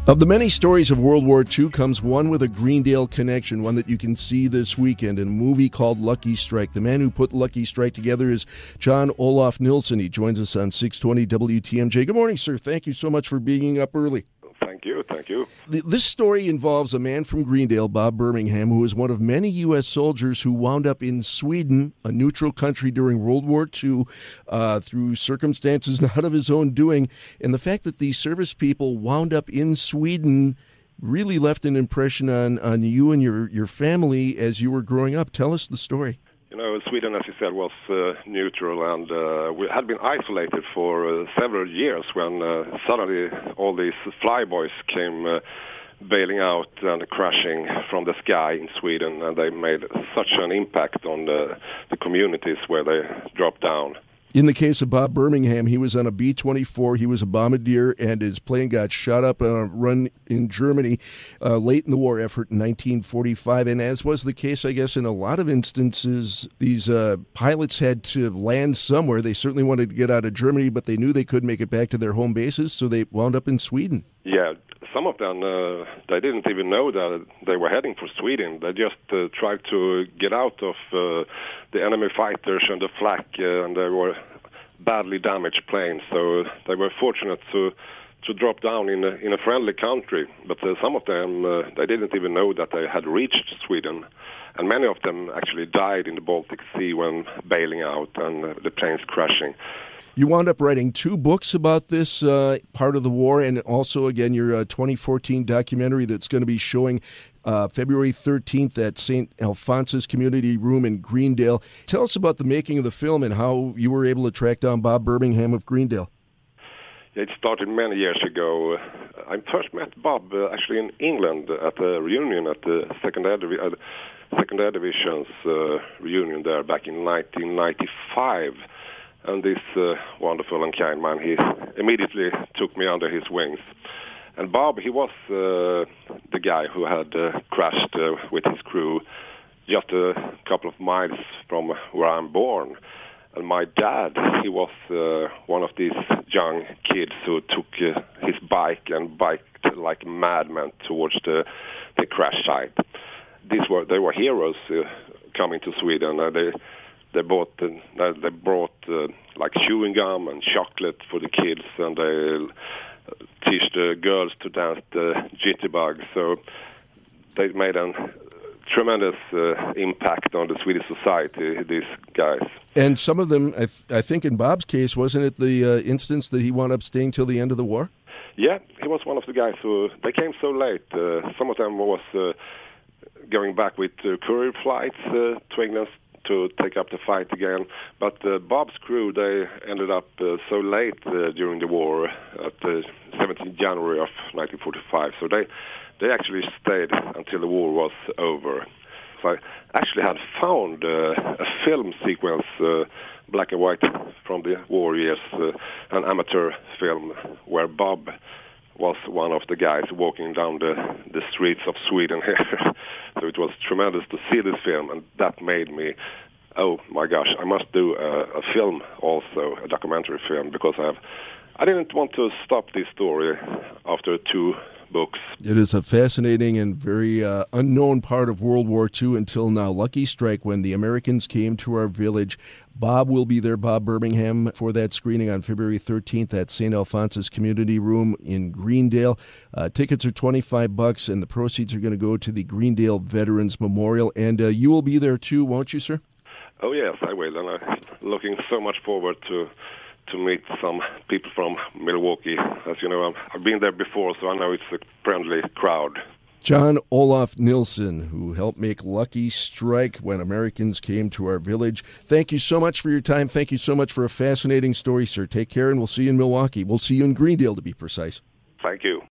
Of the many stories of World War II comes one with a Greendale connection, one that you can see this weekend in a movie called Lucky Strike. The man who put Lucky Strike together is Jon Olof Nilsson. He joins us on 620 WTMJ. Good morning, sir. Thank you so much for being up early. Thank you. This story involves a man from Greendale, Bob Birmingham, who was one of many U.S. soldiers who wound up in Sweden, a neutral country during World War II, through circumstances not of his own doing. And the fact that these service people wound up in Sweden really left an impression on you and your family as you were growing up. Tell us the story. You know, Sweden, as you said, was neutral, and we had been isolated for several years when suddenly all these flyboys came bailing out and crashing from the sky in Sweden, and they made such an impact on the communities where they dropped down. In the case of Bob Birmingham, he was on a B-24. He was a bombardier, and his plane got shot up on a run in Germany late in the war effort in 1945. And as was the case, I guess, in a lot of instances, these pilots had to land somewhere. They certainly wanted to get out of Germany, but they knew they couldn't make it back to their home bases, so they wound up in Sweden. Yeah, some of them, they didn't even know that they were heading for Sweden. They just tried to get out of the enemy fighters and the flak, and they were badly damaged planes. So they were fortunate to drop down in a friendly country. But some of them, they didn't even know that they had reached Sweden. And many of them actually died in the Baltic Sea when bailing out and the planes crashing. You wound up writing 2 books about this part of the war, and also, again, your 2014 documentary that's going to be showing February 13th at St. Alphonsus Community Room in Greendale. Tell us about the making of the film and how you were able to track down Bob Birmingham of Greendale. It started many years ago. I first met Bob actually in England at a reunion at the Second Air Division's reunion there back in 1995. And this wonderful and kind man, he immediately took me under his wings. And Bob, he was the guy who had crashed with his crew just a couple of miles from where I'm born. And my dad, he was one of these young kids who took his bike and biked like a madman towards the crash site. They were heroes coming to Sweden. They brought like chewing gum and chocolate for the kids, and they teach the girls to dance the jitterbug. So they made a tremendous impact on the Swedish society, these guys. And some of them, I think in Bob's case, wasn't it the instance that he wound up staying till the end of the war? Yeah, he was one of the guys who, they came so late. Some of them was going back with courier flights to England to take up the fight again. But Bob's crew, they ended up so late during the war at 17th January of 1945. So they actually stayed until the war was over. So I actually had found a film sequence, black and white from the war years, an amateur film where Bob was one of the guys walking down the streets of Sweden here. So it was tremendous to see this film, and that made me, oh my gosh, I must do a film also, a documentary film, because I didn't want to stop this story after 2 books. It is a fascinating and very unknown part of World War II until now. Lucky Strike, when the Americans came to our village. Bob will be there, Bob Birmingham, for that screening on February 13th at St. Alphonsus Community Room in Greendale. Tickets are $25, and the proceeds are going to go to the Greendale Veterans Memorial. And you will be there too, won't you, sir? Oh, yes, I will. And I'm looking so much forward to meet some people from Milwaukee. As you know, I've been there before, so I know it's a friendly crowd. Jon Olof Nilsson, who helped make Lucky Strike when Americans came to our village. Thank you so much for your time. Thank you so much for a fascinating story, sir. Take care, and we'll see you in Milwaukee. We'll see you in Greendale, to be precise. Thank you.